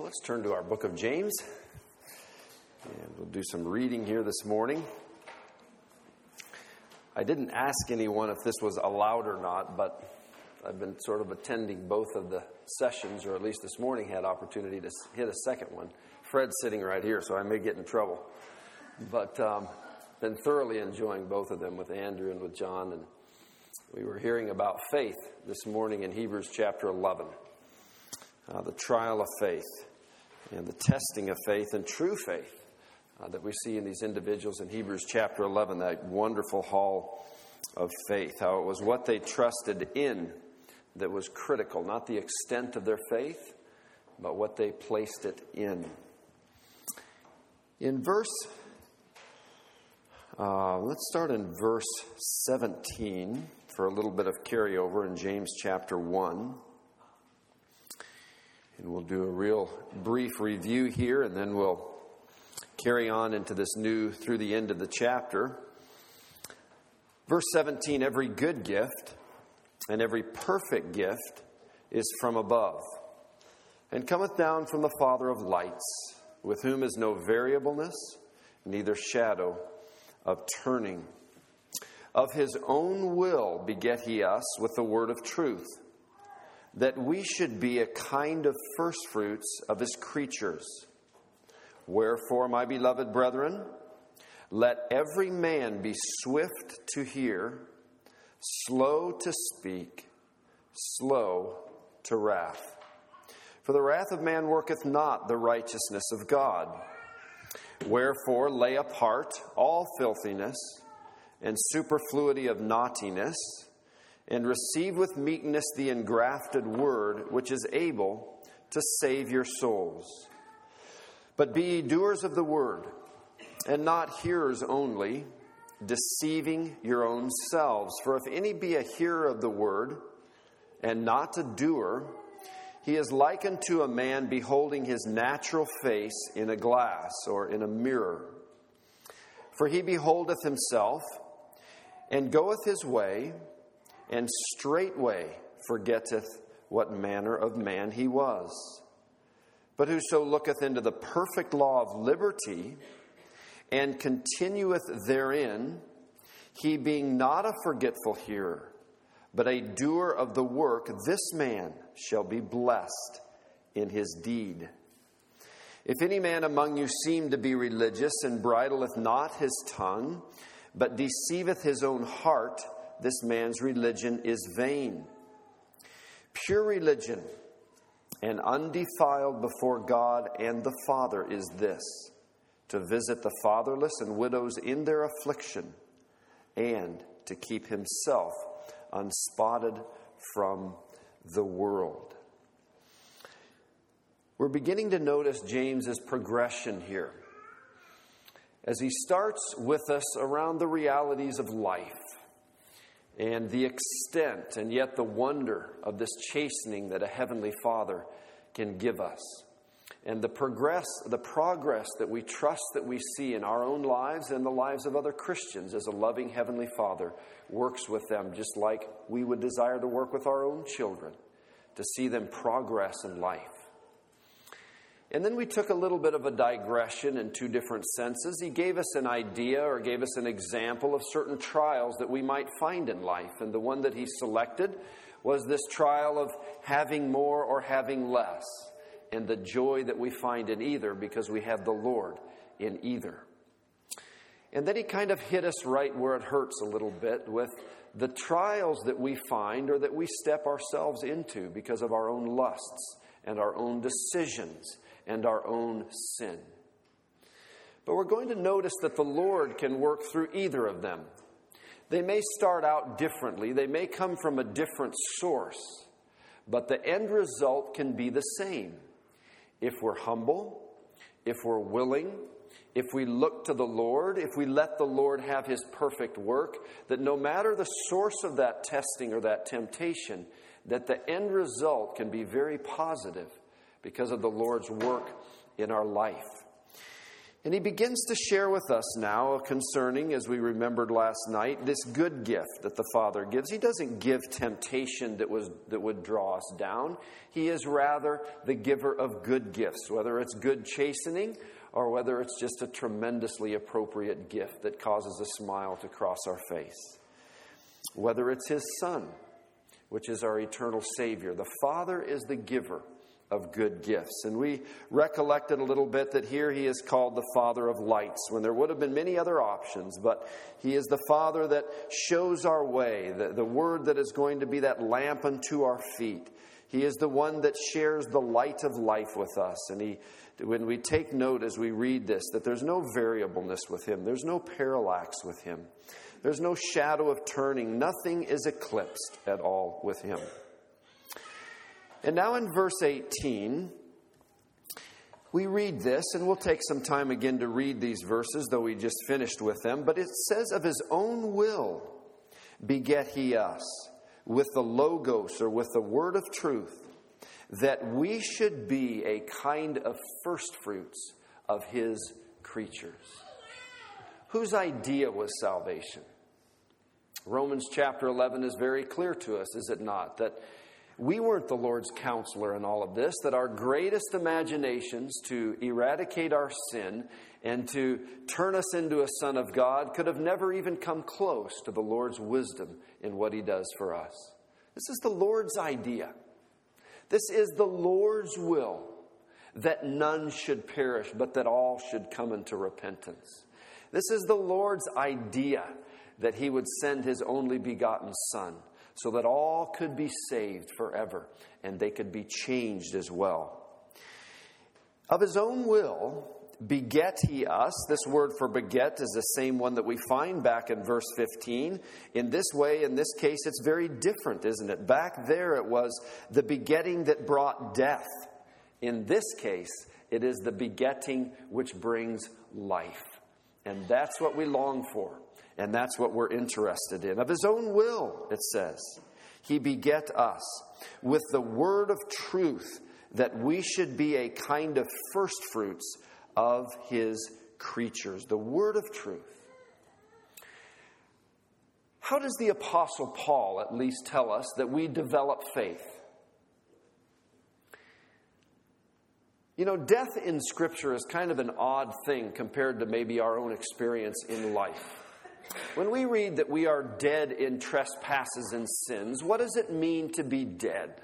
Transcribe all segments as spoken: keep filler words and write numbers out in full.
Let's turn to our book of James, and we'll do some reading here this morning. I didn't ask anyone if this was allowed or not, but I've been sort of attending both of the sessions, or at least this morning had opportunity to hit a second one. Fred's sitting right here, so I may get in trouble. But um, been thoroughly enjoying both of them with Andrew and with John. And we were hearing about faith this morning in Hebrews chapter eleven. Uh, the trial of faith and the testing of faith and true faith uh, that we see in these individuals in Hebrews chapter eleven, that wonderful hall of faith, how it was what they trusted in that was critical, not the extent of their faith, but what they placed it in. In verse, uh, let's start in verse seventeen for a little bit of carryover in James chapter one. And we'll do a real brief review here, and then we'll carry on into this new, through the end of the chapter. Verse seventeen, every good gift and every perfect gift is from above, and cometh down from the Father of lights, with whom is no variableness, neither shadow of turning. Of his own will beget he us with the word of truth, that we should be a kind of firstfruits of his creatures. Wherefore, my beloved brethren, let every man be swift to hear, slow to speak, slow to wrath. For the wrath of man worketh not the righteousness of God. Wherefore, lay apart all filthiness and superfluity of naughtiness, and receive with meekness the engrafted word, which is able to save your souls. But be ye doers of the word, and not hearers only, deceiving your own selves. For if any be a hearer of the word, and not a doer, he is like unto a man beholding his natural face in a glass, or in a mirror. For he beholdeth himself, and goeth his way, and straightway forgetteth what manner of man he was. But whoso looketh into the perfect law of liberty, and continueth therein, he being not a forgetful hearer, but a doer of the work, this man shall be blessed in his deed. If any man among you seem to be religious, and bridleth not his tongue, but deceiveth his own heart, this man's religion is vain. Pure religion and undefiled before God and the Father is this, to visit the fatherless and widows in their affliction, and to keep himself unspotted from the world. We're beginning to notice James's progression here, as he starts with us around the realities of life, and the extent and yet the wonder of this chastening that a heavenly Father can give us. And the progress, the progress that we trust that we see in our own lives and the lives of other Christians as a loving heavenly Father works with them, just like we would desire to work with our own children, to see them progress in life. And then we took a little bit of a digression in two different senses. He gave us an idea, or gave us an example of certain trials that we might find in life. And the one that he selected was this trial of having more or having less, and the joy that we find in either, because we have the Lord in either. And then he kind of hit us right where it hurts a little bit with the trials that we find, or that we step ourselves into because of our own lusts and our own decisions and our own sin. But we're going to notice that the Lord can work through either of them. They may start out differently. They may come from a different source. But the end result can be the same. If we're humble, if we're willing, if we look to the Lord, if we let the Lord have his perfect work, that no matter the source of that testing or that temptation, that the end result can be very positive because of the Lord's work in our life. And he begins to share with us now concerning, as we remembered last night, this good gift that the Father gives. He doesn't give temptation that was that would draw us down. He is rather the giver of good gifts, whether it's good chastening or whether it's just a tremendously appropriate gift that causes a smile to cross our face. Whether it's his Son, which is our eternal Savior. The Father is the giver of good gifts. And we recollected a little bit that here he is called the Father of lights, when there would have been many other options, but he is the Father that shows our way, the, the Word that is going to be that lamp unto our feet. He is the one that shares the light of life with us. And he, when we take note as we read this, that there's no variableness with him, there's no parallax with him, there's no shadow of turning, nothing is eclipsed at all with him. And now in verse eighteen, we read this, and we'll take some time again to read these verses, though we just finished with them. But it says, of his own will beget he us, with the Logos, or with the word of truth, that we should be a kind of firstfruits of his creatures. Whose idea was salvation? Romans chapter eleven is very clear to us, is it not? That we weren't the Lord's counselor in all of this, that our greatest imaginations to eradicate our sin and to turn us into a son of God could have never even come close to the Lord's wisdom in what he does for us. This is the Lord's idea. This is the Lord's will, that none should perish, but that all should come into repentance. This is the Lord's idea, that he would send his only begotten Son, so that all could be saved forever, and they could be changed as well. Of his own will beget he us. This word for beget is the same one that we find back in verse fifteen. In this way, in this case, it's very different, isn't it? Back there it was the begetting that brought death. In this case, it is the begetting which brings life. And that's what we long for. And that's what we're interested in. Of his own will, it says, he beget us with the word of truth, that we should be a kind of firstfruits of his creatures. The word of truth. How does the Apostle Paul at least tell us that we develop faith? You know, death in Scripture is kind of an odd thing compared to maybe our own experience in life. When we read that we are dead in trespasses and sins, what does it mean to be dead?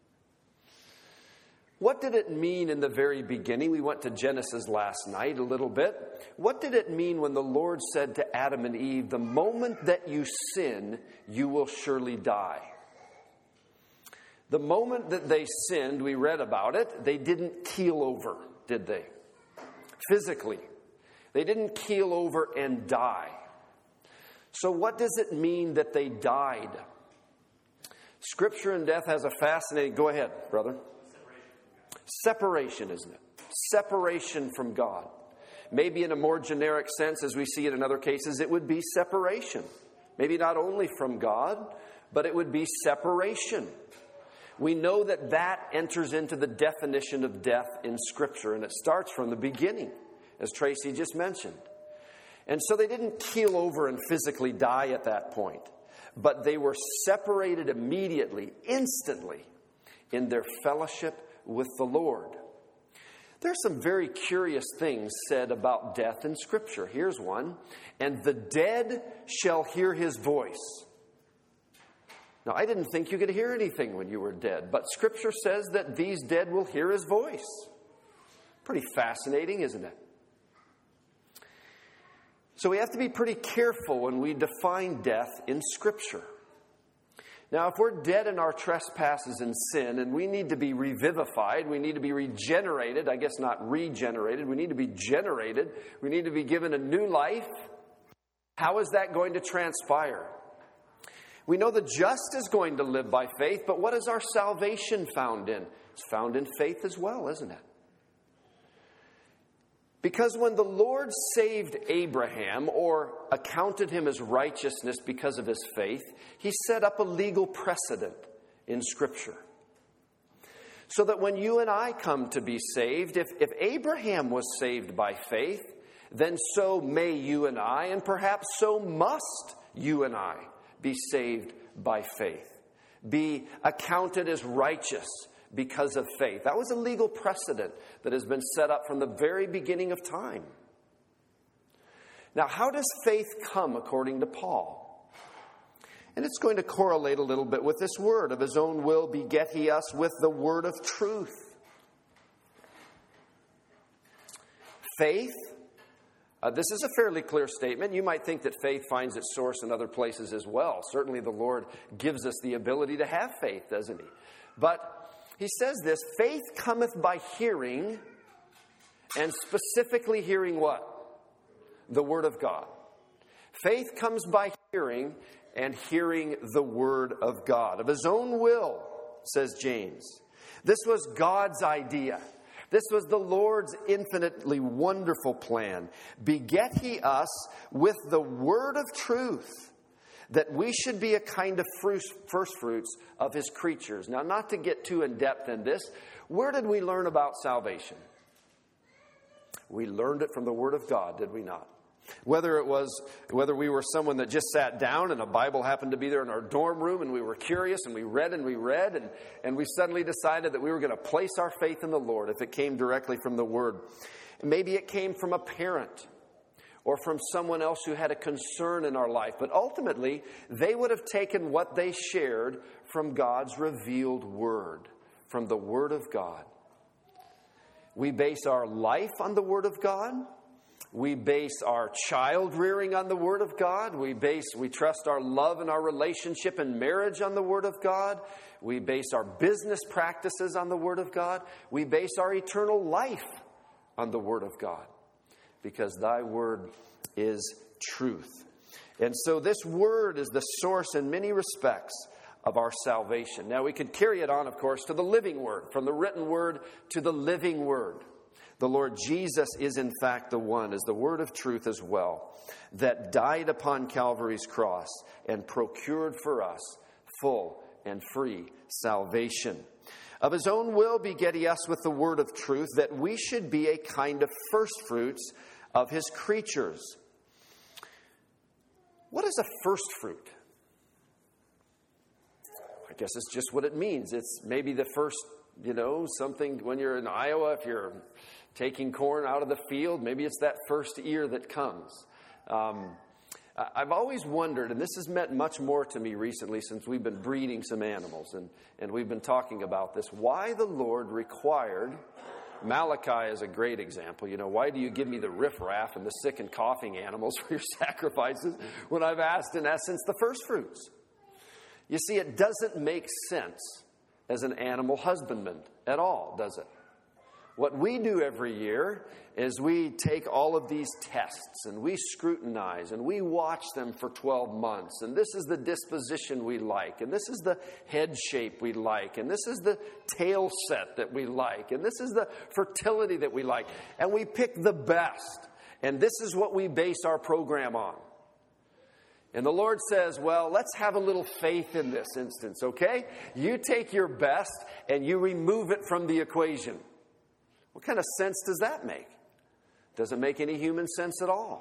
What did it mean in the very beginning? We went to Genesis last night a little bit. What did it mean when the Lord said to Adam and Eve, the moment that you sin, you will surely die? The moment that they sinned, we read about it, they didn't keel over, did they? Physically. They didn't keel over and die. So what does it mean that they died? Scripture and death has a fascinating... Go ahead, brother. Separation, isn't it? Separation from God. Maybe in a more generic sense, as we see it in other cases, it would be separation. Maybe not only from God, but it would be separation. We know that that enters into the definition of death in Scripture, and it starts from the beginning, as Tracy just mentioned. And so they didn't keel over and physically die at that point, but they were separated immediately, instantly, in their fellowship with the Lord. There's some very curious things said about death in Scripture. Here's one. And the dead shall hear his voice. Now, I didn't think you could hear anything when you were dead, but Scripture says that these dead will hear his voice. Pretty fascinating, isn't it? So we have to be pretty careful when we define death in Scripture. Now, if we're dead in our trespasses and sin, and we need to be revivified, we need to be regenerated, I guess not regenerated, we need to be generated, we need to be given a new life, how is that going to transpire? We know the just is going to live by faith, but what is our salvation found in? It's found in faith as well, isn't it? Because when the Lord saved Abraham, or accounted him as righteousness because of his faith, he set up a legal precedent in Scripture. So that when you and I come to be saved, if, if Abraham was saved by faith, then so may you and I, and perhaps so must you and I, be saved by faith, be accounted as righteous because of faith. That was a legal precedent that has been set up from the very beginning of time. Now, how does faith come according to Paul? And it's going to correlate a little bit with this word. Of his own will beget he us with the word of truth. Faith, uh, this is a fairly clear statement. You might think that faith finds its source in other places as well. Certainly the Lord gives us the ability to have faith, doesn't he? But he says this, faith cometh by hearing, and specifically hearing what? The word of God. Faith comes by hearing, and hearing the word of God. Of his own will, says James. This was God's idea. This was the Lord's infinitely wonderful plan. Beget he us with the word of truth, that we should be a kind of first fruits of his creatures. Now, not to get too in depth in this, where did we learn about salvation? We learned it from the word of God, did we not? Whether it was, whether we were someone that just sat down and a Bible happened to be there in our dorm room and we were curious and we read and we read and, and we suddenly decided that we were going to place our faith in the Lord if it came directly from the Word. Maybe it came from a parent or from someone else who had a concern in our life. But ultimately, they would have taken what they shared from God's revealed Word, from the Word of God. We base our life on the Word of God. We base our child rearing on the Word of God. We base, we trust our love and our relationship and marriage on the Word of God. We base our business practices on the Word of God. We base our eternal life on the Word of God. Because thy Word is truth. And so this Word is the source in many respects of our salvation. Now we could carry it on, of course, to the living Word. From the written Word to the living Word. The Lord Jesus is in fact the one, as the word of truth as well, that died upon Calvary's cross and procured for us full and free salvation. Of his own will beget he us with the word of truth, that we should be a kind of first fruits of his creatures. What is a first fruit? I guess it's just what it means. It's maybe the first, you know, something when you're in Iowa, if you're taking corn out of the field, maybe it's that first ear that comes. Um, I've always wondered, and this has meant much more to me recently since we've been breeding some animals, and, and we've been talking about this, why the Lord required, Malachi is a great example, you know, why do you give me the riffraff and the sick and coughing animals for your sacrifices when I've asked, in essence, the first fruits? You see, it doesn't make sense as an animal husbandman at all, does it? What we do every year is we take all of these tests and we scrutinize and we watch them for twelve months. And this is the disposition we like. And this is the head shape we like. And this is the tail set that we like. And this is the fertility that we like. And we pick the best. And this is what we base our program on. And the Lord says, well, let's have a little faith in this instance, okay? You take your best and you remove it from the equation. What kind of sense does that make? Doesn't make any human sense at all.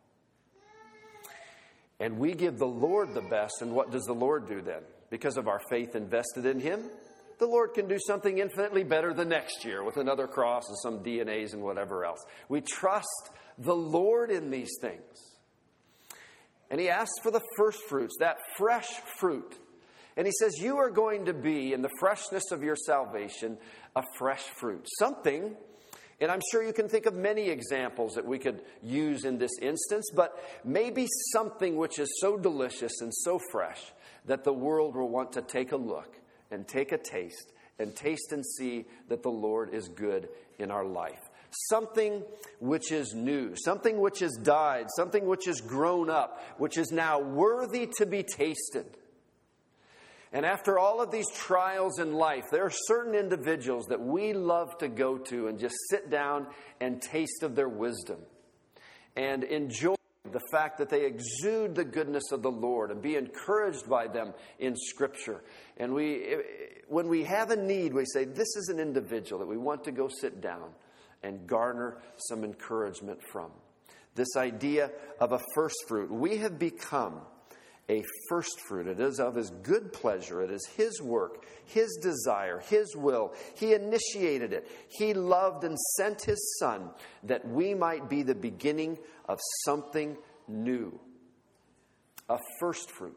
And we give the Lord the best, and what does the Lord do then? Because of our faith invested in him, the Lord can do something infinitely better the next year with another cross and some D N As and whatever else. We trust the Lord in these things. And he asks for the first fruits, that fresh fruit. And he says, you are going to be, in the freshness of your salvation, a fresh fruit. Something, and I'm sure you can think of many examples that we could use in this instance, but maybe something which is so delicious and so fresh that the world will want to take a look and take a taste and taste and see that the Lord is good in our life. Something which is new, something which has died, something which has grown up, which is now worthy to be tasted. And after all of these trials in life, there are certain individuals that we love to go to and just sit down and taste of their wisdom and enjoy the fact that they exude the goodness of the Lord and be encouraged by them in Scripture. And we, when we have a need, we say, this is an individual that we want to go sit down and garner some encouragement from. This idea of a first fruit. We have become a first fruit. It is of His good pleasure. It is His work, His desire, His will. He initiated it. He loved and sent His Son that we might be the beginning of something new. A first fruit.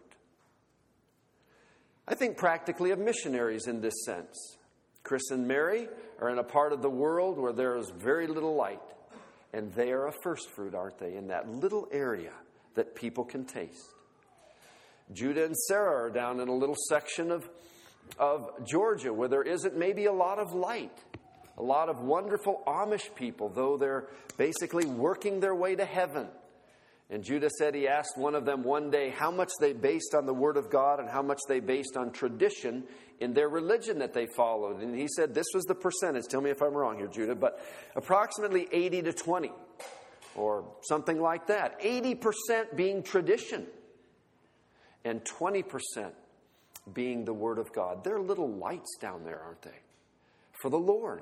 I think practically of missionaries in this sense. Chris and Mary are in a part of the world where there is very little light. And they are a first fruit, aren't they, in that little area that people can taste. Judah and Sarah are down in a little section of, of Georgia where there isn't maybe a lot of light. A lot of wonderful Amish people, though they're basically working their way to heaven. And Judah said he asked one of them one day how much they based on the Word of God and how much they based on tradition in their religion that they followed. And he said this was the percentage. Tell me if I'm wrong here, Judah, but approximately eighty to twenty or something like that. eighty percent being tradition and twenty percent being the Word of God. There are little lights down there, aren't they? For the Lord.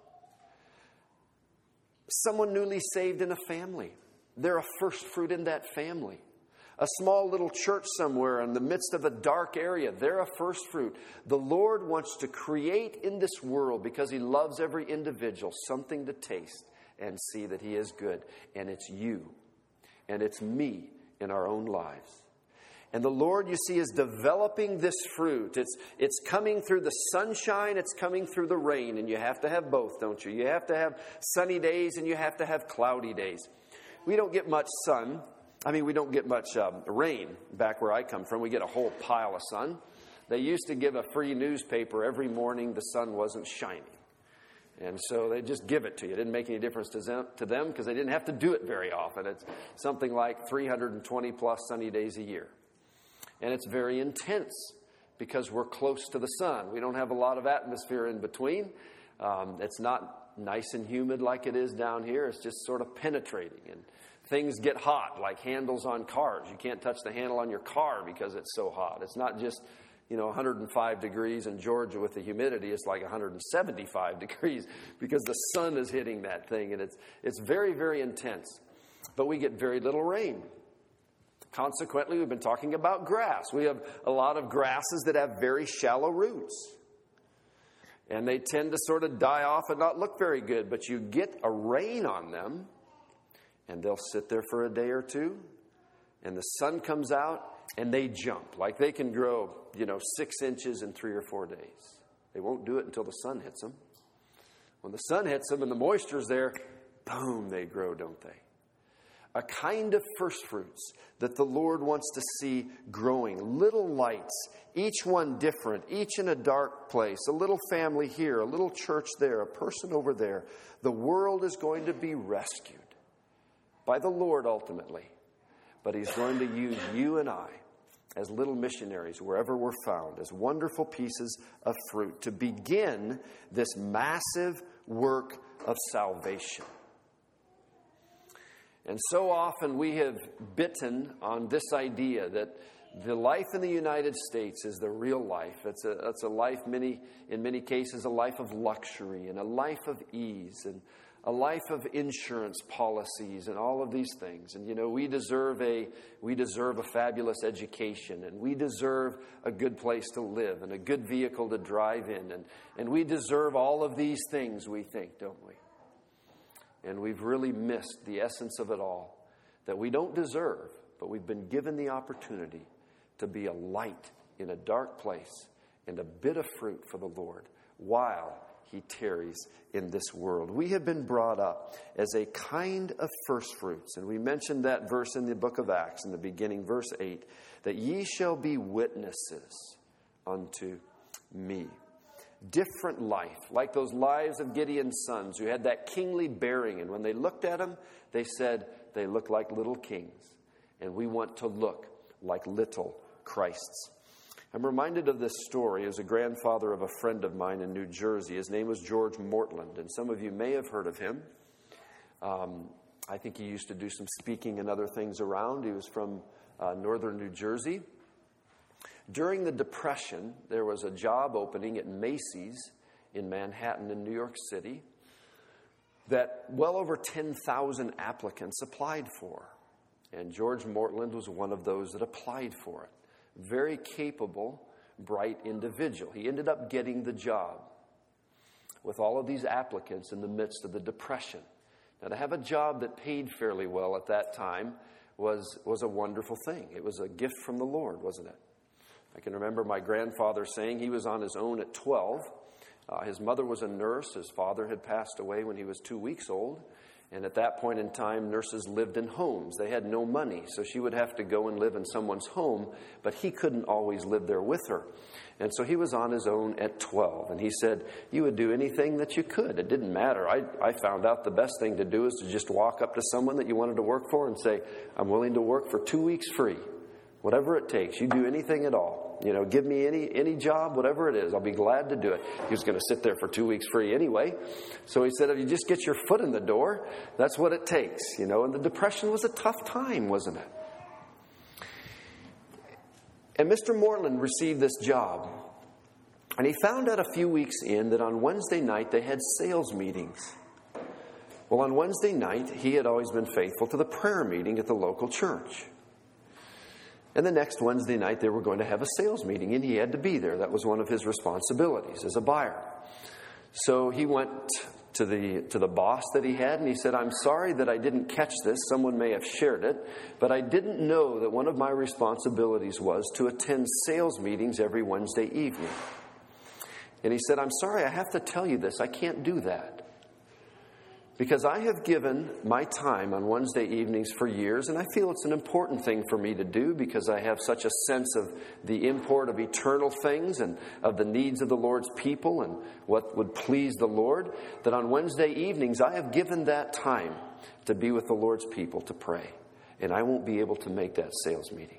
Someone newly saved in a family. They're a first fruit in that family. A small little church somewhere in the midst of a dark area. They're a first fruit. The Lord wants to create in this world, because He loves every individual, something to taste and see that He is good. And it's you. And it's me in our own lives. And the Lord, you see, is developing this fruit. It's, it's coming through the sunshine. It's coming through the rain. And you have to have both, don't you? You have to have sunny days and you have to have cloudy days. We don't get much sun. I mean, we don't get much um, rain back where I come from. We get a whole pile of sun. They used to give a free newspaper every morning the sun wasn't shining. And so they just give it to you. It didn't make any difference to them to them because they didn't have to do it very often. It's something like three hundred twenty plus sunny days a year. And it's very intense because we're close to the sun. We don't have a lot of atmosphere in between. Um, it's not nice and humid like it is down here. It's just sort of penetrating. And things get hot, like handles on cars. You can't touch the handle on your car because it's so hot. It's not just, you know, one hundred five degrees in Georgia with the humidity. It's like one hundred seventy-five degrees because the sun is hitting that thing. And it's it's very, very intense. But we get very little rain. Consequently, we've been talking about grass. We have a lot of grasses that have very shallow roots. And they tend to sort of die off and not look very good. But you get a rain on them, and they'll sit there for a day or two, and the sun comes out, and they jump. Like they can grow, you know, six inches in three or four days. They won't do it until the sun hits them. When the sun hits them and the moisture's there, boom, they grow, don't they? A kind of first fruits that the Lord wants to see growing. Little lights, each one different, each in a dark place. A little family here, a little church there, a person over there. The world is going to be rescued by the Lord ultimately. But He's going to use you and I as little missionaries wherever we're found, as wonderful pieces of fruit to begin this massive work of salvation. And so often we have bitten on this idea that the life in the United States is the real life. It's a, it's a life, many in many cases, a life of luxury and a life of ease and a life of insurance policies and all of these things. And, you know, we deserve a we deserve a fabulous education, and we deserve a good place to live and a good vehicle to drive in. And, and we deserve all of these things, we think, don't we? And we've really missed the essence of it all, that we don't deserve, but we've been given the opportunity to be a light in a dark place and a bit of fruit for the Lord while He tarries in this world. We have been brought up as a kind of first fruits. And we mentioned that verse in the book of Acts in the beginning, verse eight, that ye shall be witnesses unto me. Different life, like those lives of Gideon's sons who had that kingly bearing. And when they looked at them, they said they look like little kings. And we want to look like little Christs. I'm reminded of this story as a grandfather of a friend of mine in New Jersey. His name was George Mortland, and some of you may have heard of him. Um, I think he used to do some speaking and other things around. He was from uh, northern New Jersey. During the Depression, there was a job opening at Macy's in Manhattan in New York City that well over ten thousand applicants applied for. And George Mortland was one of those that applied for it. Very capable, bright individual. He ended up getting the job with all of these applicants in the midst of the Depression. Now, to have a job that paid fairly well at that time was, was a wonderful thing. It was a gift from the Lord, wasn't it? I can remember my grandfather saying he was on his own at twelve. Uh, his mother was a nurse. His father had passed away when he was two weeks old. And at that point in time, nurses lived in homes. They had no money, so she would have to go and live in someone's home, but he couldn't always live there with her. And so he was on his own at twelve. And he said, you would do anything that you could. It didn't matter. I, I found out the best thing to do is to just walk up to someone that you wanted to work for and say, I'm willing to work for two weeks free. Whatever it takes. You do anything at all. You know, give me any any job, whatever it is. I'll be glad to do it. He was going to sit there for two weeks free anyway. So he said, if you just get your foot in the door, that's what it takes. You know, and the Depression was a tough time, wasn't it? And Mister Mortland received this job. And he found out a few weeks in that on Wednesday night they had sales meetings. Well, on Wednesday night, he had always been faithful to the prayer meeting at the local church. And the next Wednesday night, they were going to have a sales meeting, and he had to be there. That was one of his responsibilities as a buyer. So he went to the to the boss that he had, and he said, I'm sorry that I didn't catch this. Someone may have shared it, but I didn't know that one of my responsibilities was to attend sales meetings every Wednesday evening. And he said, I'm sorry, I have to tell you this. I can't do that. Because I have given my time on Wednesday evenings for years, and I feel it's an important thing for me to do because I have such a sense of the import of eternal things and of the needs of the Lord's people and what would please the Lord, that on Wednesday evenings I have given that time to be with the Lord's people to pray. And I won't be able to make that sales meeting.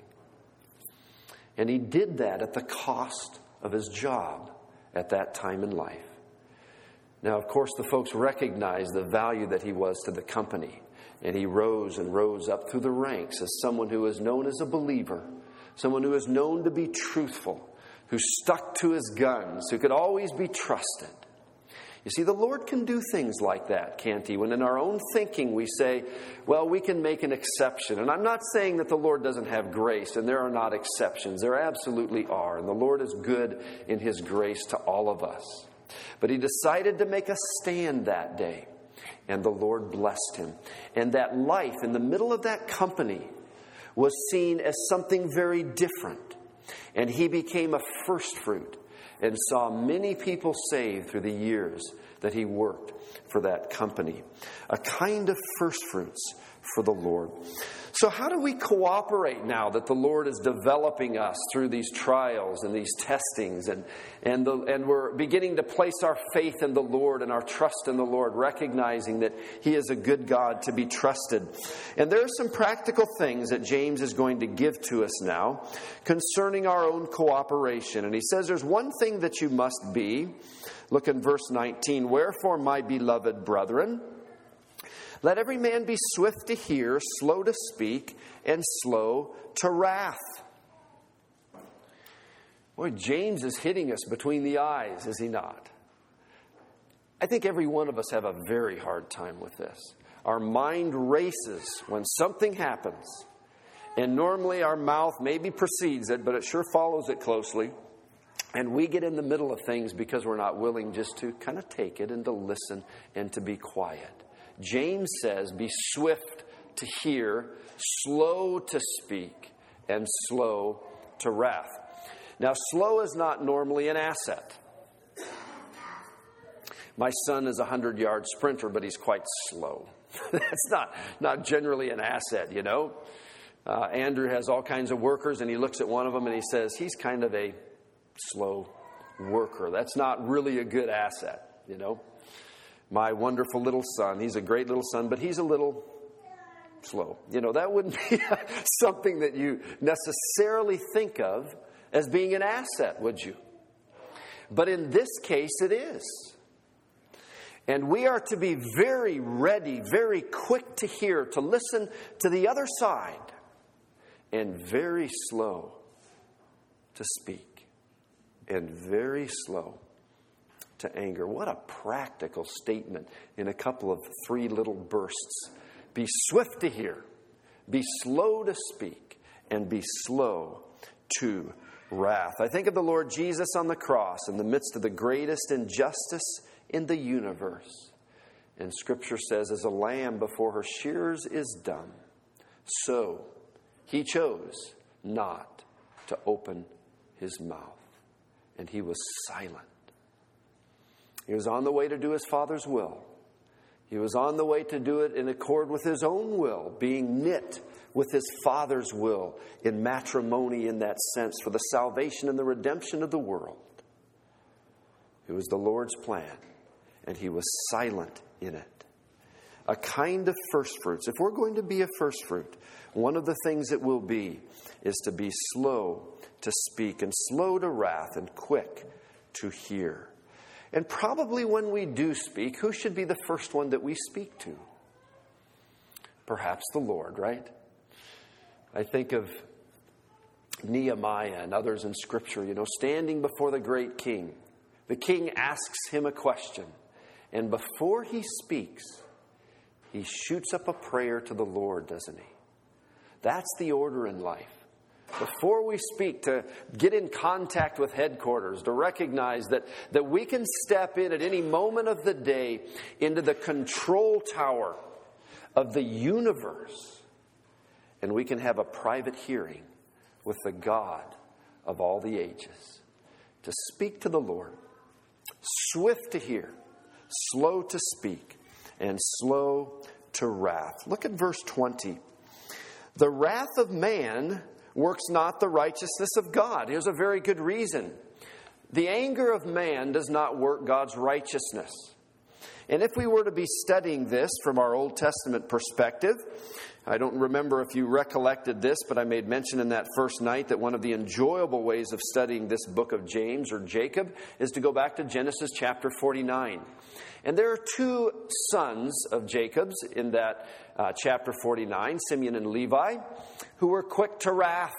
And he did that at the cost of his job at that time in life. Now, of course, the folks recognized the value that he was to the company. And he rose and rose up through the ranks as someone who is known as a believer, someone who is known to be truthful, who stuck to his guns, who could always be trusted. You see, the Lord can do things like that, can't he? When in our own thinking we say, well, we can make an exception. And I'm not saying that the Lord doesn't have grace, and there are not exceptions. There absolutely are. And the Lord is good in his grace to all of us. But he decided to make a stand that day, and the Lord blessed him. And that life in the middle of that company was seen as something very different. And he became a first fruit and saw many people saved through the years that he worked for that company. A kind of first fruits for the Lord. So how do we cooperate now that the Lord is developing us through these trials and these testings, and and, the, and we're beginning to place our faith in the Lord and our trust in the Lord, recognizing that he is a good God to be trusted? And there are some practical things that James is going to give to us now concerning our own cooperation. And he says there's one thing that you must be. Look in verse nineteen. Wherefore, my beloved brethren, let every man be swift to hear, slow to speak, and slow to wrath. Boy, James is hitting us between the eyes, is he not? I think every one of us have a very hard time with this. Our mind races when something happens. And normally our mouth maybe precedes it, but it sure follows it closely. And we get in the middle of things because we're not willing just to kind of take it and to listen and to be quiet. James says, be swift to hear, slow to speak, and slow to wrath. Now, slow is not normally an asset. My son is a hundred-yard sprinter, but he's quite slow. That's not, not generally an asset, you know. Uh, Andrew has all kinds of workers, and he looks at one of them and he says, he's kind of a slow worker. That's not really a good asset, you know. My wonderful little son, he's a great little son, but he's a little slow. You know, that wouldn't be something that you necessarily think of as being an asset, would you? But in this case, it is. And we are to be very ready, very quick to hear, to listen to the other side, and very slow to speak, and very slow to anger. What a practical statement in a couple of three little bursts. Be swift to hear, be slow to speak, and be slow to wrath. I think of the Lord Jesus on the cross in the midst of the greatest injustice in the universe. And Scripture says, as a lamb before her shears is dumb, so he chose not to open his mouth. And he was silent. He was on the way to do his Father's will. He was on the way to do it in accord with his own will, being knit with his Father's will in matrimony in that sense for the salvation and the redemption of the world. It was the Lord's plan, and he was silent in it. A kind of first fruits. If we're going to be a first fruit, one of the things it will be is to be slow to speak and slow to wrath and quick to hear. And probably when we do speak, who should be the first one that we speak to? Perhaps the Lord, right? I think of Nehemiah and others in Scripture, you know, standing before the great king. The king asks him a question, and before he speaks, he shoots up a prayer to the Lord, doesn't he? That's the order in life. Before we speak, to get in contact with headquarters, to recognize that, that we can step in at any moment of the day into the control tower of the universe, and we can have a private hearing with the God of all the ages. To speak to the Lord, swift to hear, slow to speak, and slow to wrath. Look at verse twenty. The wrath of man works not the righteousness of God. Here's a very good reason. The anger of man does not work God's righteousness. And if we were to be studying this from our Old Testament perspective, I don't remember if you recollected this, but I made mention in that first night that one of the enjoyable ways of studying this book of James or Jacob is to go back to Genesis chapter forty-nine. And there are two sons of Jacob's in that uh, chapter forty-nine, Simeon and Levi, who were quick to wrath.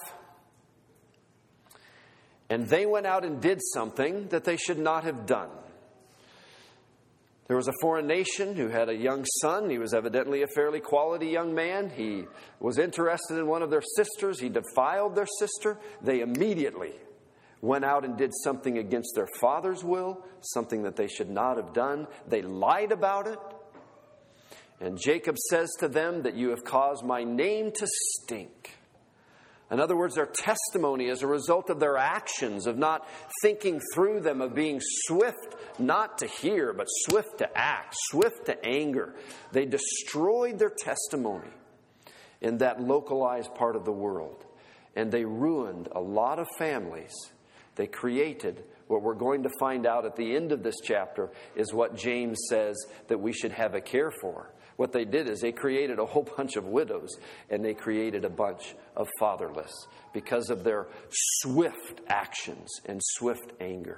And they went out and did something that they should not have done. There was a foreign nation who had a young son. He was evidently a fairly quality young man. He was interested in one of their sisters. He defiled their sister. They immediately went out and did something against their father's will, something that they should not have done. They lied about it. And Jacob says to them that you have caused my name to stink. In other words, their testimony as a result of their actions, of not thinking through them, of being swift not to hear, but swift to act, swift to anger. They destroyed their testimony in that localized part of the world. And they ruined a lot of families. They created what we're going to find out at the end of this chapter is what James says that we should have a care for. What they did is they created a whole bunch of widows and they created a bunch of fatherless because of their swift actions and swift anger.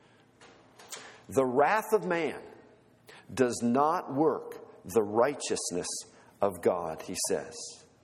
The wrath of man does not work the righteousness of God, he says.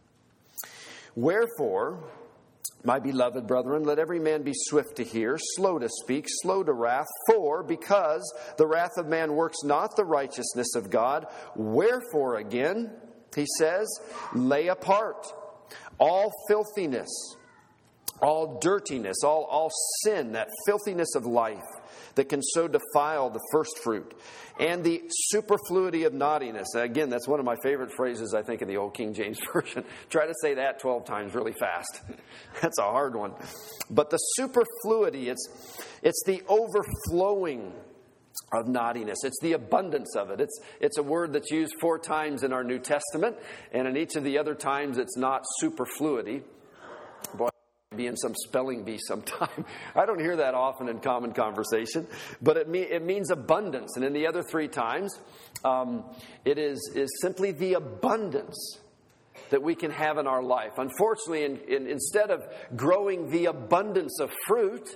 Wherefore, my beloved brethren, let every man be swift to hear, slow to speak, slow to wrath. For, because the wrath of man works not the righteousness of God, wherefore again, he says, lay apart all filthiness, all dirtiness, all, all sin, that filthiness of life that can so defile the first fruit, and the superfluity of naughtiness. Again, that's one of my favorite phrases, I think, in the Old King James Version. Try to say that twelve times really fast. That's a hard one. But the superfluity, it's, it's the overflowing of naughtiness. It's the abundance of it. It's, it's a word that's used four times in our New Testament, and in each of the other times it's not superfluity. Boy, be in some spelling bee sometime. I don't hear that often in common conversation, but it, me- it means abundance. And in the other three times, um, it is, is simply the abundance that we can have in our life. Unfortunately, in, in, instead of growing the abundance of fruit,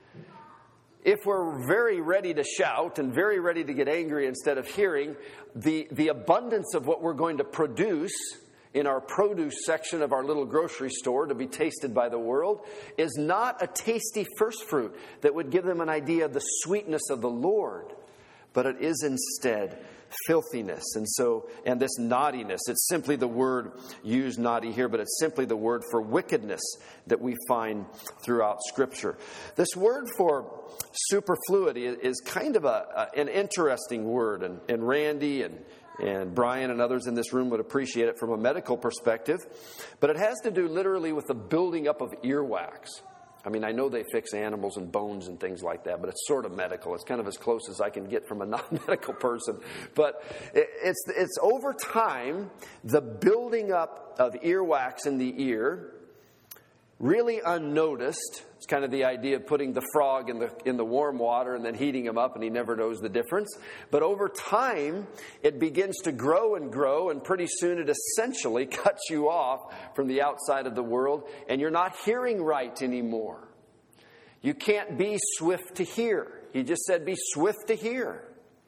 if we're very ready to shout and very ready to get angry instead of hearing, the, the abundance of what we're going to produce in our produce section of our little grocery store to be tasted by the world is not a tasty first fruit that would give them an idea of the sweetness of the Lord. but it is instead filthiness. And so, and this naughtiness, it's simply the word used naughty here, but it's simply the word for wickedness that we find throughout Scripture. This word for superfluity is kind of a, a an interesting word, and, and Randy and And Brian and others in this room would appreciate it from a medical perspective. But it has to do literally with the building up of earwax. I mean, I know they fix animals and bones and things like that, but it's sort of medical. It's kind of as close as I can get from a non-medical person. But it's, it's over time, the building up of earwax in the ear, really unnoticed. It's kind of the idea of putting the frog in the in the warm water and then heating him up, and he never knows the difference. But over time, it begins to grow and grow, and pretty soon it essentially cuts you off from the outside of the world, and you're not hearing right anymore. You can't be swift to hear. He just said, be swift to hear.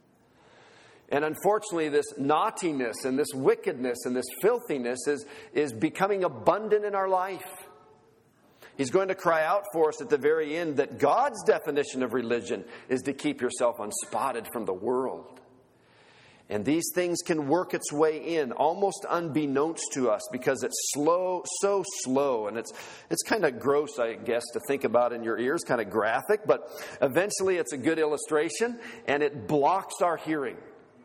And unfortunately, this naughtiness and this wickedness and this filthiness is, is becoming abundant in our life. He's going to cry out for us at the very end that God's definition of religion is to keep yourself unspotted from the world. And these things can work its way in almost unbeknownst to us because it's slow, so slow. And it's it's kind of gross, I guess, to think about in your ears, kind of graphic. But eventually it's a good illustration, and it blocks our hearing.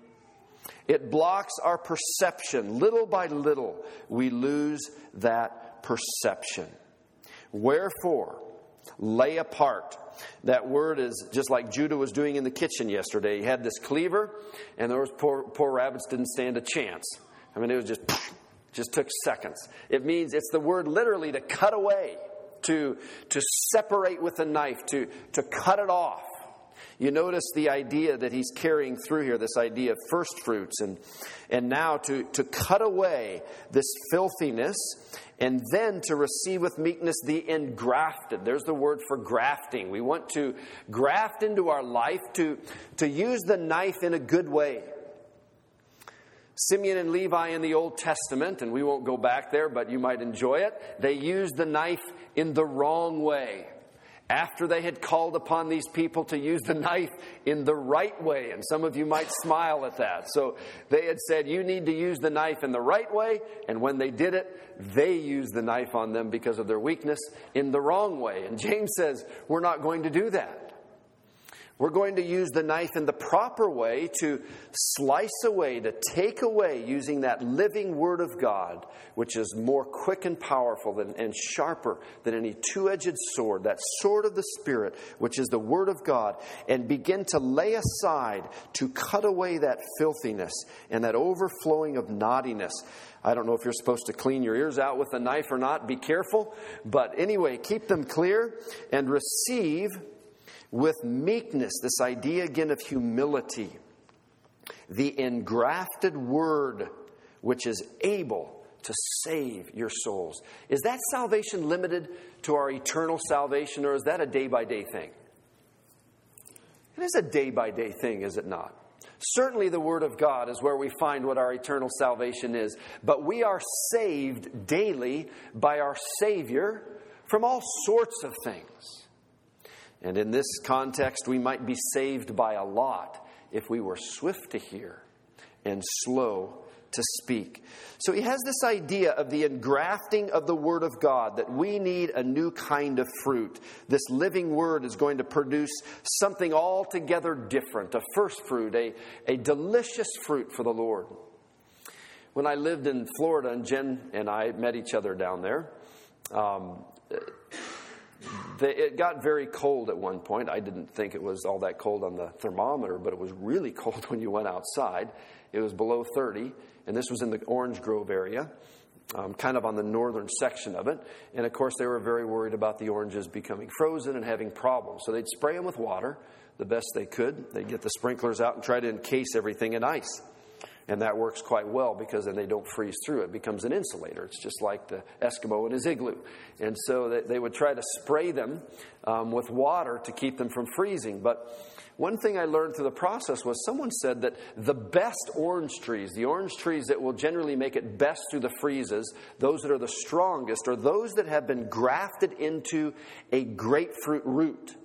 It blocks our perception. Little by little, we lose that perception. Wherefore, lay apart. That word is just like Judah was doing in the kitchen yesterday. He had this cleaver, and those poor, poor rabbits didn't stand a chance. I mean, it was just, just took seconds. It means, it's the word literally to cut away, to, to separate with a knife, to, to cut it off. You notice the idea that he's carrying through here, this idea of first fruits, and, and now to, to cut away this filthiness, and then to receive with meekness the engrafted. There's the word for grafting. We want to graft into our life, to, to use the knife in a good way. Simeon and Levi in the Old Testament, and we won't go back there, but you might enjoy it, they used the knife in the wrong way. After they had called upon these people to use the knife in the right way. And some of you might smile at that. So they had said, you need to use the knife in the right way. And when they did it, they used the knife on them because of their weakness in the wrong way. And James says, we're not going to do that. We're going to use the knife in the proper way to slice away, to take away, using that living Word of God, which is more quick and powerful than, and sharper than any two-edged sword, that sword of the Spirit, which is the Word of God, and begin to lay aside, to cut away that filthiness and that overflowing of naughtiness. I don't know if you're supposed to clean your ears out with a knife or not. Be careful. But anyway, keep them clear and receive with meekness, this idea again of humility, the engrafted word which is able to save your souls. Is that salvation limited to our eternal salvation, or is that a day-by-day thing? It is a day-by-day thing, is it not? Certainly the Word of God is where we find what our eternal salvation is, but we are saved daily by our Savior from all sorts of things. And in this context, we might be saved by a lot if we were swift to hear and slow to speak. So he has this idea of the engrafting of the Word of God, that we need a new kind of fruit. This living Word is going to produce something altogether different, a first fruit, a, a delicious fruit for the Lord. When I lived in Florida, and Jen and I met each other down there, um, it got very cold at one point. I didn't think it was all that cold on the thermometer, but it was really cold when you went outside. It was below thirty, and this was in the Orange Grove area, um, kind of on the northern section of it. And, of course, they were very worried about the oranges becoming frozen and having problems. So they'd spray them with water the best they could. They'd get the sprinklers out and try to encase everything in ice. And that works quite well because then they don't freeze through. It becomes an insulator. It's just like the Eskimo in his igloo. And so they, they would try to spray them um, with water to keep them from freezing. But one thing I learned through the process was someone said that the best orange trees, the orange trees that will generally make it best through the freezes, those that are the strongest, are those that have been grafted into a grapefruit root.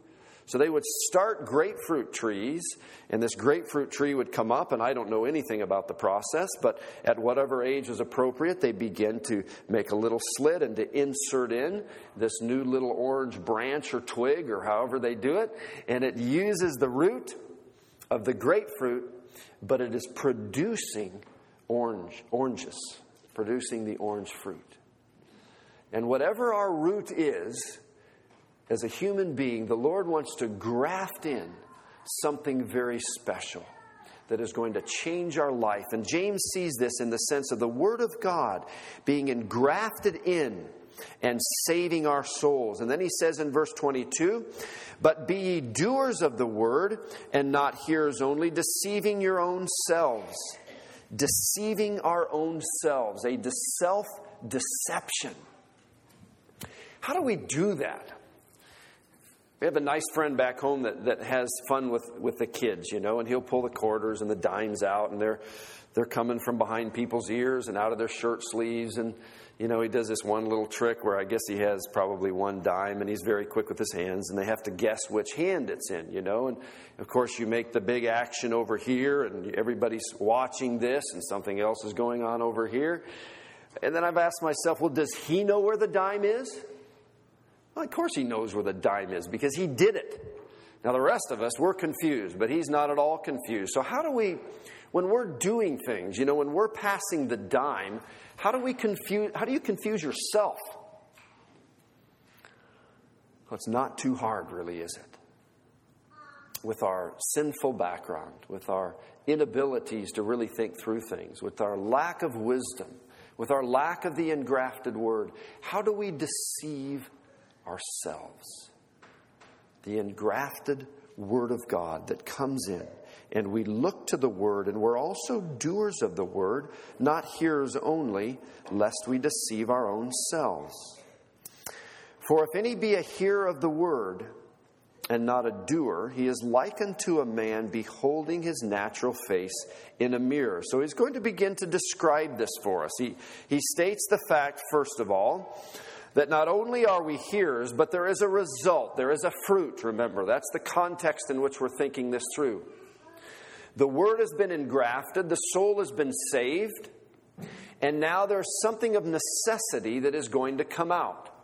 So they would start grapefruit trees, and this grapefruit tree would come up, and I don't know anything about the process, but at whatever age is appropriate, they begin to make a little slit and to insert in this new little orange branch or twig or however they do it, and it uses the root of the grapefruit, but it is producing orange, oranges, producing the orange fruit. And whatever our root is, as a human being, the Lord wants to graft in something very special that is going to change our life. And James sees this in the sense of the Word of God being engrafted in and saving our souls. And then he says in verse twenty-two, "But be ye doers of the word, and not hearers only, deceiving your own selves." Deceiving our own selves, a self-deception. How do we do that? We have a nice friend back home that, that has fun with, with the kids, you know, and he'll pull the quarters and the dimes out, and they're they're coming from behind people's ears and out of their shirt sleeves. And, you know, he does this one little trick where I guess he has probably one dime, and he's very quick with his hands, and they have to guess which hand it's in, you know. And, of course, you make the big action over here, and everybody's watching this, and something else is going on over here. And then I've asked myself, well, does he know where the dime is? Well, of course he knows where the dime is, because he did it. Now, the rest of us, we're confused, but he's not at all confused. So how do we, when we're doing things, you know, when we're passing the dime, how do we confuse, how do you confuse yourself? Well, it's not too hard, really, is it? With our sinful background, with our inabilities to really think through things, with our lack of wisdom, with our lack of the engrafted word, how do we deceive ourselves? The engrafted Word of God that comes in, and we look to the Word, and we're also doers of the Word, not hearers only, lest we deceive our own selves. For if any be a hearer of the Word, and not a doer, he is like unto a man beholding his natural face in a mirror. So he's going to begin to describe this for us. He, he states the fact, first of all, that not only are we hearers, but there is a result. There is a fruit, remember. That's the context in which we're thinking this through. The Word has been engrafted. The soul has been saved. And now there's something of necessity that is going to come out.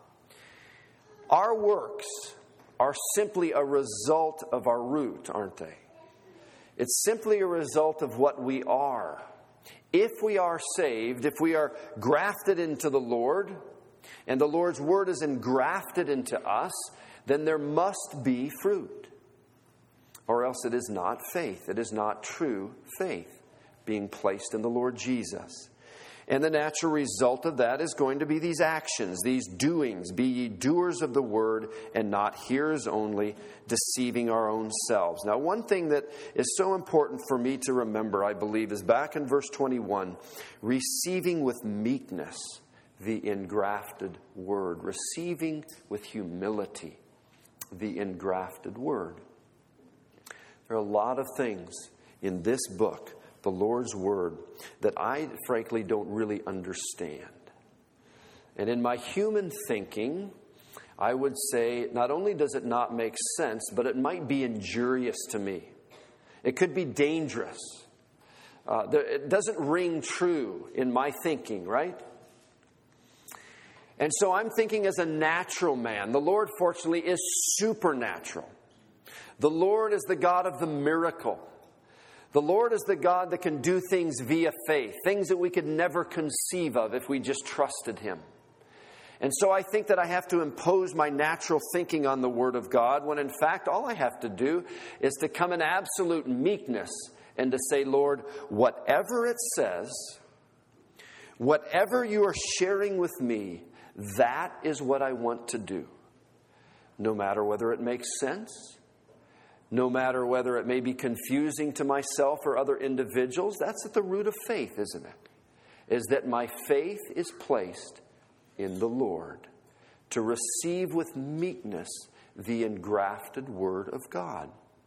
Our works are simply a result of our root, aren't they? It's simply a result of what we are. If we are saved, if we are grafted into the Lord, and the Lord's Word is engrafted into us, then there must be fruit. Or else it is not faith. It is not true faith being placed in the Lord Jesus. And the natural result of that is going to be these actions, these doings. Be ye doers of the word and not hearers only, deceiving our own selves. Now, one thing that is so important for me to remember, I believe, is back in verse twenty-one, receiving with meekness the engrafted word. Receiving with humility the engrafted word. There are a lot of things in this book, the Lord's Word, that I frankly don't really understand. And in my human thinking, I would say not only does it not make sense, but it might be injurious to me. It could be dangerous. Uh, there, it doesn't ring true in my thinking, right? And so I'm thinking as a natural man. The Lord, fortunately, is supernatural. The Lord is the God of the miracle. The Lord is the God that can do things via faith, things that we could never conceive of if we just trusted Him. And so I think that I have to impose my natural thinking on the Word of God, when in fact all I have to do is to come in absolute meekness and to say, Lord, whatever it says, whatever you are sharing with me, that is what I want to do. No matter whether it makes sense, no matter whether it may be confusing to myself or other individuals, that's at the root of faith, isn't it? Is that my faith is placed in the Lord to receive with meekness the engrafted Word of God.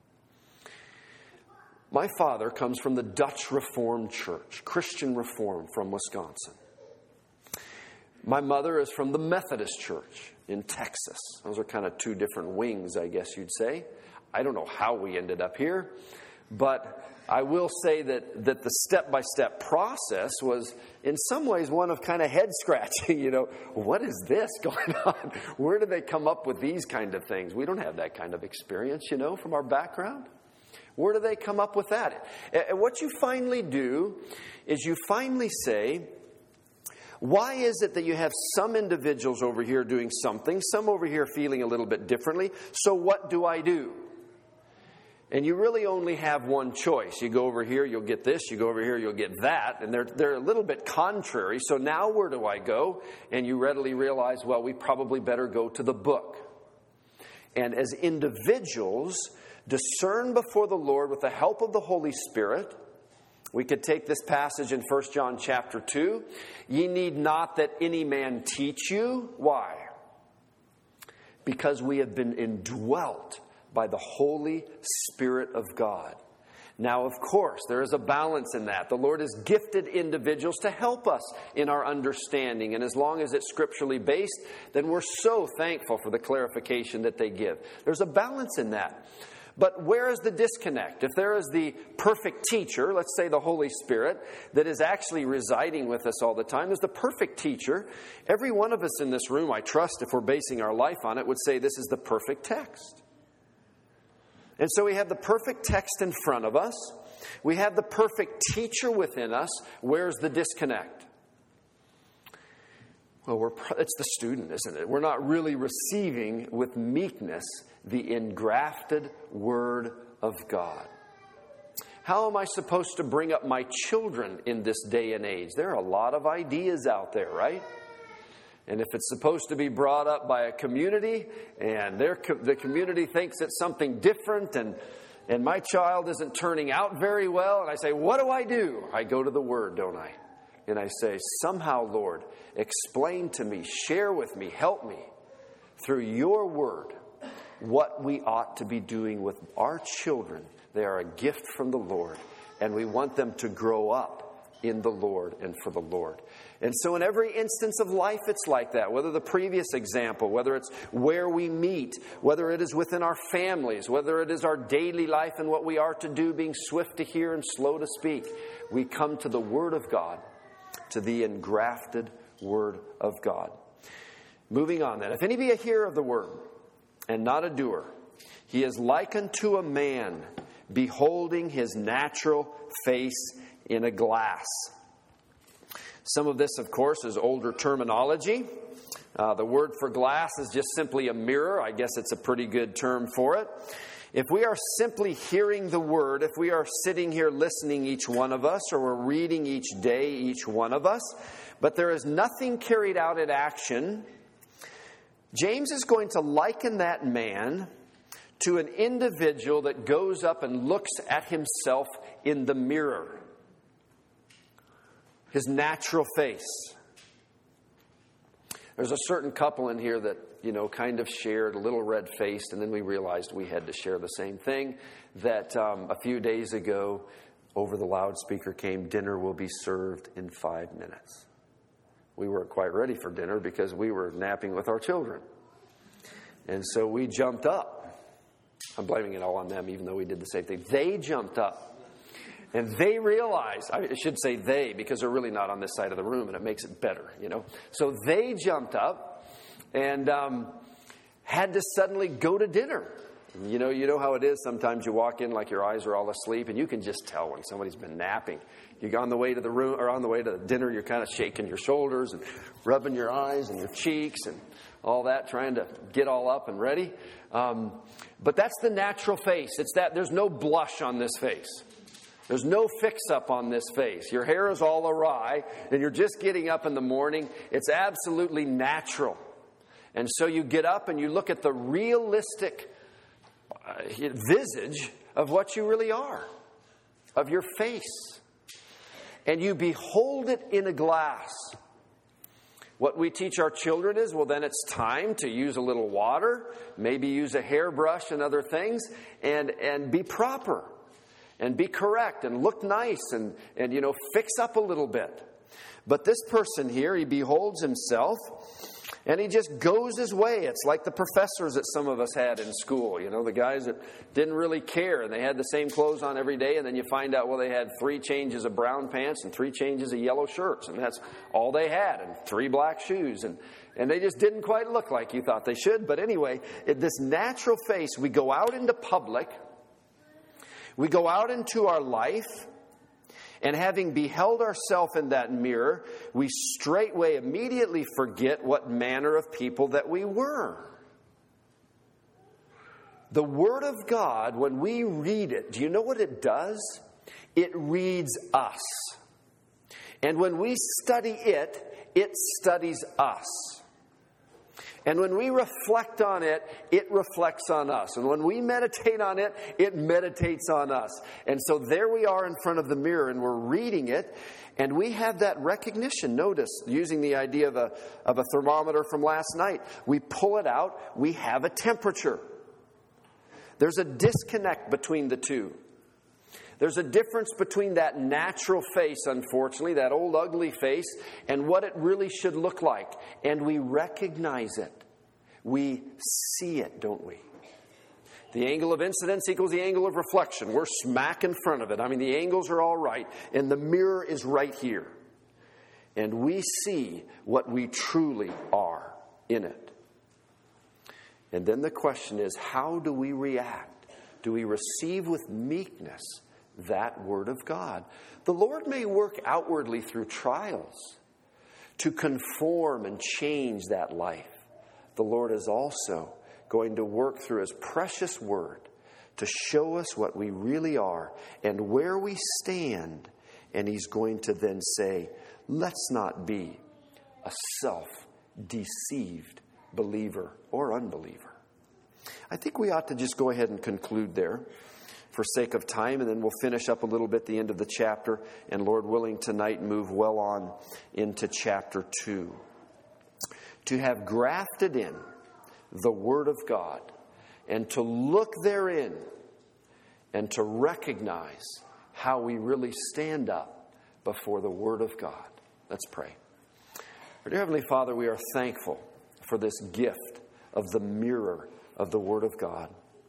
My father comes from the Dutch Reformed Church, Christian Reform from Wisconsin. My mother is from the Methodist Church in Texas. Those are kind of two different wings, I guess you'd say. I don't know how we ended up here, but I will say that, that the step-by-step process was in some ways one of kind of head-scratching. You know, what is this going on? Where do they come up with these kind of things? We don't have that kind of experience, you know, from our background. Where do they come up with that? And what you finally do is you finally say, why is it that you have some individuals over here doing something, some over here feeling a little bit differently? So what do I do? And you really only have one choice. You go over here, you'll get this. You go over here, you'll get that. And they're, they're a little bit contrary. So now where do I go? And you readily realize, well, we probably better go to the book. And as individuals, discern before the Lord with the help of the Holy Spirit. We could take this passage in First John chapter two. Ye need not that any man teach you. Why? Because we have been indwelt by the Holy Spirit of God. Now, of course, there is a balance in that. The Lord has gifted individuals to help us in our understanding. And as long as it's scripturally based, then we're so thankful for the clarification that they give. There's a balance in that. But where is the disconnect? If there is the perfect teacher, let's say the Holy Spirit, that is actually residing with us all the time, there's the perfect teacher. Every one of us in this room, I trust, if we're basing our life on it, would say this is the perfect text. And so we have the perfect text in front of us. We have the perfect teacher within us. Where's the disconnect? Well, we're, it's the student, isn't it? We're not really receiving with meekness the engrafted Word of God. How am I supposed to bring up my children in this day and age? There are a lot of ideas out there, right? And if it's supposed to be brought up by a community, and their, the community thinks it's something different, and, and my child isn't turning out very well, and I say, what do I do? I go to the Word, don't I? And I say, somehow, Lord, explain to me, share with me, help me through your Word what we ought to be doing with our children. They are a gift from the Lord, and we want them to grow up in the Lord and for the Lord. And so in every instance of life, it's like that. Whether the previous example, whether it's where we meet, whether it is within our families, whether it is our daily life and what we are to do, being swift to hear and slow to speak, we come to the Word of God, to the engrafted Word of God. Moving on then. If any be a hearer of the Word and not a doer, he is like unto a man beholding his natural face in a glass. Some of this, of course, is older terminology. Uh, the word for glass is just simply a mirror. I guess it's a pretty good term for it. If we are simply hearing the Word, if we are sitting here listening, each one of us, or we're reading each day, each one of us, but there is nothing carried out in action, James is going to liken that man to an individual that goes up and looks at himself in the mirror. His natural face. There's a certain couple in here that, you know, kind of shared a little red-faced, and then we realized we had to share the same thing. That um, a few days ago, over the loudspeaker came, dinner will be served in five minutes. We weren't quite ready for dinner because we were napping with our children. And so we jumped up. I'm blaming it all on them, even though we did the same thing. They jumped up. And they realized, I should say they, because they're really not on this side of the room, and it makes it better, you know. So they jumped up and um, had to suddenly go to dinner. You know, you know how it is. Sometimes you walk in like your eyes are all asleep, and you can just tell when somebody's been napping. You're on the way to the room, or on the way to dinner, you're kind of shaking your shoulders and rubbing your eyes and your cheeks and all that, trying to get all up and ready. Um, but that's the natural face. It's that there's no blush on this face. There's no fix-up on this face. Your hair is all awry, and you're just getting up in the morning. It's absolutely natural. And so you get up and you look at the realistic uh, visage of what you really are, of your face. And you behold it in a glass. What we teach our children is, well, then it's time to use a little water, maybe use a hairbrush and other things, and, and be proper. And be correct and look nice and, and, you know, fix up a little bit. But this person here, he beholds himself And he just goes his way. It's like the professors that some of us had in school. You know, the guys that didn't really care. And they had the same clothes on every day. And then you find out, well, they had three changes of brown pants and three changes of yellow shirts. And that's all they had. And three black shoes. And, and they just didn't quite look like you thought they should. But anyway, it, this natural face, we go out into public. We go out into our life. And having beheld ourselves in that mirror, we straightway immediately forget what manner of people that we were. The Word of God, when we read it, do you know what it does? It reads us. And when we study it, it studies us. And when we reflect on it, it reflects on us. And when we meditate on it, it meditates on us. And so there we are in front of the mirror, and we're reading it, and we have that recognition. Notice, using the idea of a, of a thermometer from last night, we pull it out, we have a temperature. There's a disconnect between the two. There's a difference between that natural face, unfortunately, that old ugly face, and what it really should look like. And we recognize it. We see it, don't we? The angle of incidence equals the angle of reflection. We're smack in front of it. I mean, the angles are all right, and the mirror is right here. And we see what we truly are in it. And then the question is, how do we react? Do we receive with meekness that Word of God? The Lord may work outwardly through trials to conform and change that life. The Lord is also going to work through His precious Word to show us what we really are and where we stand. And He's going to then say, let's not be a self-deceived believer or unbeliever. I think we ought to just go ahead and conclude there for sake of time, and then we'll finish up a little bit at the end of the chapter, and Lord willing, tonight move well on into chapter two. To have grafted in the Word of God, and to look therein, and to recognize how we really stand up before the Word of God. Let's pray. Our dear Heavenly Father, we are thankful for this gift of the mirror of the Word of God.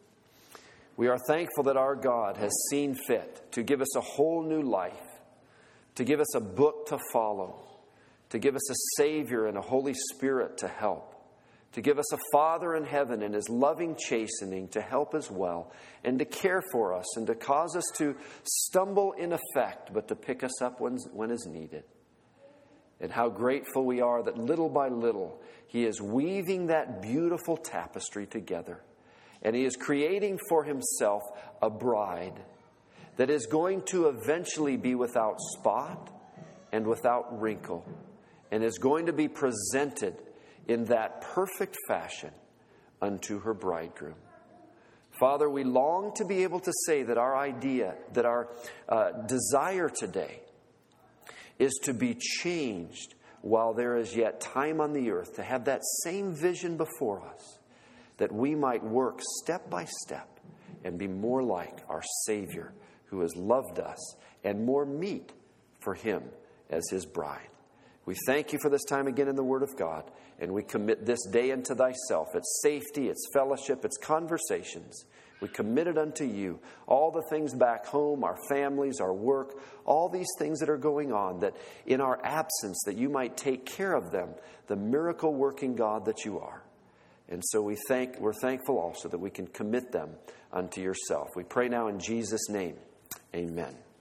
We are thankful that our God has seen fit to give us a whole new life, to give us a book to follow, to give us a Savior and a Holy Spirit to help, to give us a Father in heaven and His loving chastening to help as well, and to care for us and to cause us to stumble in effect, but to pick us up when, when is needed. And how grateful we are that little by little He is weaving that beautiful tapestry together. And He is creating for Himself a bride that is going to eventually be without spot and without wrinkle, and is going to be presented in that perfect fashion unto her bridegroom. Father, we long to be able to say that our idea, that our uh, desire today is to be changed while there is yet time on the earth, to have that same vision before us, that we might work step by step and be more like our Savior who has loved us, and more meet for Him as His bride. We thank You for this time again in the Word of God, and we commit this day unto Thyself, its safety, its fellowship, its conversations. We commit it unto You. All the things back home, our families, our work, all these things that are going on, that in our absence, that You might take care of them, the miracle-working God that You are. And so we thank, we're thankful also that we can commit them unto Yourself. We pray now in Jesus' name. Amen.